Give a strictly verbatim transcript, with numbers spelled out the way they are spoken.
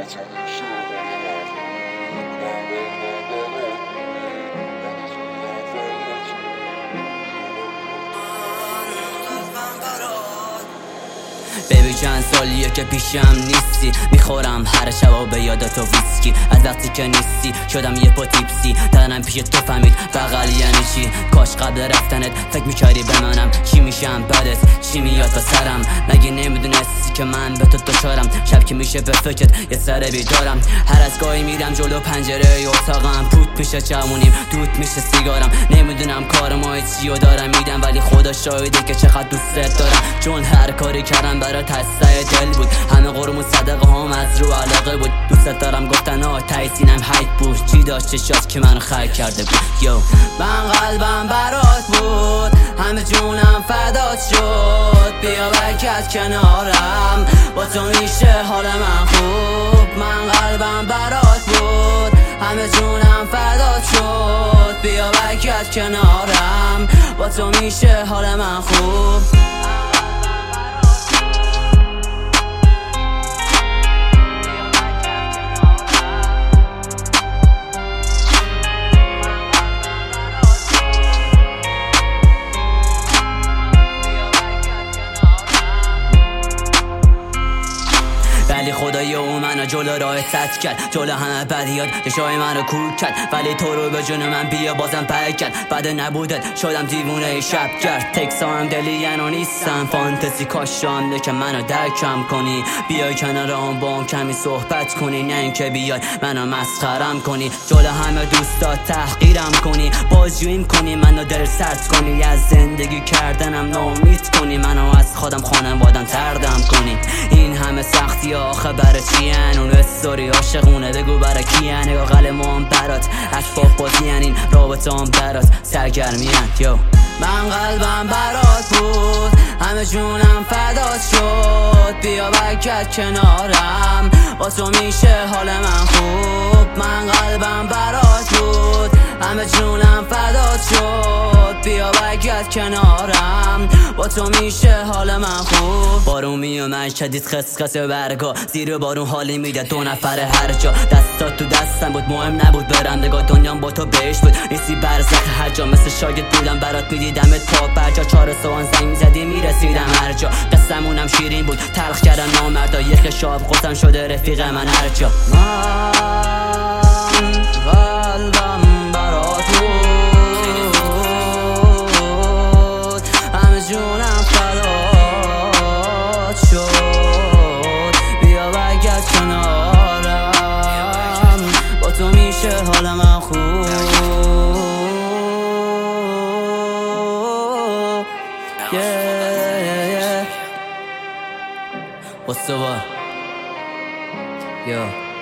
بیبی چند سالیه که پیشم نیستی، میخورم هر شب به یادت و ویسکی. از وقتی که نیستی شدم یه پا تیپسی، تنم پیش تو فهمید بغل یعنی چی. کاش قبل رفتنت فکر میکردی به منم، چی میشم بعدت، چی میاد تا سرم. مگه نمیدونستی که من به تو دچارم، شب که میشه به فکرت یه سر بیدارم. هر از گاهی میرم جلو پنجره اتاقم، پوت میشه جوونیم، دوت میشه سیگارم. نمیدونم کار ما چیو دارم میدم، ولی خدا شاهده که چقدر دوست دارم. چون هر کاری کردم برات تصای دل بود، همه قرمون صدقه هم از رو علاقه بود. دوست دارم گفتن آه تایسینم حیف بود، چی داشت چشات که منو خیر کرده بود. یو من قلبم برات بود، همه جونم فدات شد. بیا برگرد کنارم، با تو میشه حال من خوب. من قلبم برات بود، همه جونم فدات شد. بیا برگرد کنارم، با تو میشه حال من خوب. ولی خدایا او منو جلو راه تد کرد، جلو همه بدیات چشای منو کور کرد. ولی تو رو به جون من بیا بازم پر کرد. بعد نبودت شدم دیوونه شب کرد. تکسام دلی ینو نیستم، فانتزی کاشانده که منو درکم کنی. بیای کنارم با هم کمی صحبت کنی، نه اینکه بیای منو مسخرم کنی. جلو همه دوستات تحقیرم کنی، بازجوییم کنی، منو دل سرد کنی. از زندگی کردنم ناامید کنی، منو از خودم خانوادم تردم کنی. این همه سختی آخه برای چیان؟ اون استوری عاشقونه بگو برای کیان؟ یا قلمام برات اسباب بازیان، این رابطه هم برات سرگرمیان. یو من قلبم برات بود، همه جونم فدات شد. بیا برگرد کنارم، با تو میشه حال من خوب. من قلبم برات بود، همه جونم فدات شد. بیا برگرد کنارم، با تو میشه حال من خوب. بارون میومد شدید خسخس برگا، زیر بارون حالی میده دو نفر هر جا. دستات تو دستم بود، مهم نبود برم نگاه دنیام با تو بهش بود. نیستی برزخ هر جا، مثل شاگرد بودم برات میدیدمت پا برجا. چهار سوان زنگ میزدی میرسیدم هر جا. قصمونم شیرین بود، تلخ کردن نامردا. یک شاب قطم شده رفیق من هر جا. من قلبم برات بود، همه جونم فدات شد. بیا برگرد کنارم، با تو میشه حال من خوب. yeah, yeah, yeah. What's the what? Yo